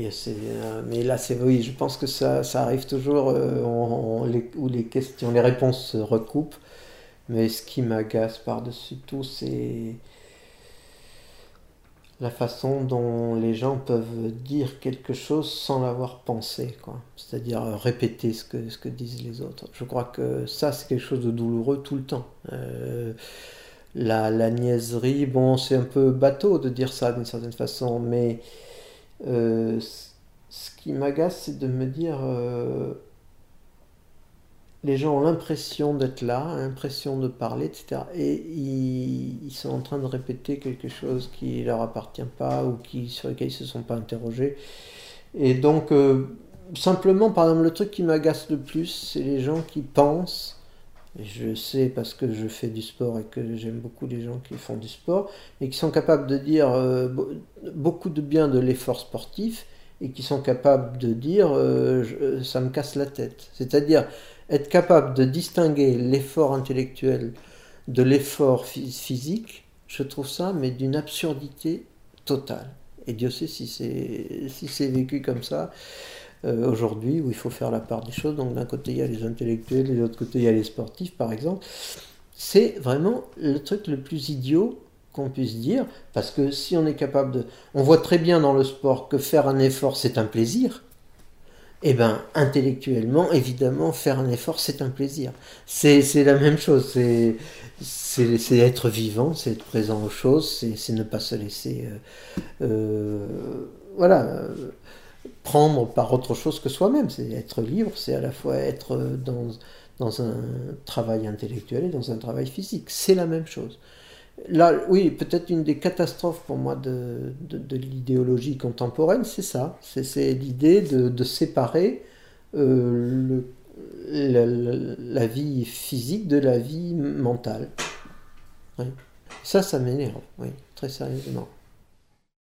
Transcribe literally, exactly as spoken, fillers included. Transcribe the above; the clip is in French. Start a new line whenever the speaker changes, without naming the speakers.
oui, c'est, euh, mais là, c'est oui, je pense que ça, ça arrive toujours euh, on- on- les- où les questions, les réponses se recoupent. Mais ce qui m'agace par-dessus tout, c'est la façon dont les gens peuvent dire quelque chose sans l'avoir pensé, quoi. C'est-à-dire euh, répéter ce que, ce que disent les autres. Je crois que ça, c'est quelque chose de douloureux tout le temps. Euh, la, la niaiserie, bon, c'est un peu bateau de dire ça d'une certaine façon, mais euh, ce qui m'agace, c'est de me dire, euh, les gens ont l'impression d'être là, l'impression de parler, et cetera. Et ils, ils sont en train de répéter quelque chose qui leur appartient pas ou qui, sur lequel ils se sont pas interrogés. Et donc, euh, simplement, par exemple, le truc qui m'agace le plus, c'est les gens qui pensent, et je sais parce que je fais du sport et que j'aime beaucoup les gens qui font du sport, et qui sont capables de dire euh, beaucoup de bien de l'effort sportif, et qui sont capables de dire euh, je- ça me casse la tête. C'est-à-dire être capable de distinguer l'effort intellectuel de l'effort physique, je trouve ça, mais d'une absurdité totale. Et Dieu sait si c'est si c'est vécu comme ça euh, aujourd'hui, où il faut faire la part des choses. Donc d'un côté il y a les intellectuels, et de l'autre côté il y a les sportifs, par exemple. C'est vraiment le truc le plus idiot qu'on puisse dire, parce que si on est capable de... On voit très bien dans le sport que faire un effort, c'est un plaisir. Eh bien, intellectuellement, évidemment, faire un effort, c'est un plaisir. C'est, c'est la même chose. C'est, c'est, c'est être vivant, c'est être présent aux choses, c'est, c'est ne pas se laisser... euh, euh, voilà. euh, prendre par autre chose que soi-même. C'est être libre, c'est à la fois être dans, dans un travail intellectuel et dans un travail physique. C'est la même chose. Là, oui, peut-être une des catastrophes pour moi de, de, de l'idéologie contemporaine, c'est ça. C'est, c'est l'idée de, de séparer euh, le, la, la, la vie physique de la vie mentale. Oui. Ça, ça m'énerve, oui, très sérieusement.